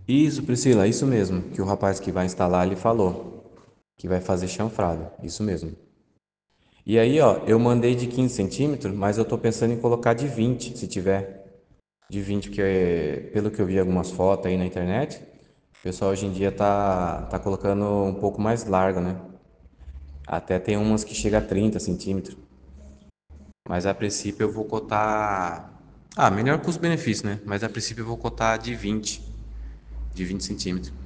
Isso, Priscila, isso mesmo, que o rapaz que vai instalar ele falou, que vai fazer chanfrado, isso mesmo. E aí, ó, eu mandei de 15 centímetros, mas eu tô pensando em colocar de 20, se tiver. De 20, porque pelo que eu vi algumas fotos aí na internet, o pessoal hoje em dia tá colocando um pouco mais largo, né? Até tem umas que chega a 30 centímetros. Mas a princípio eu vou cotar. Ah, melhor custo-benefício, né? Mas a princípio eu vou cotar de 20 centímetros.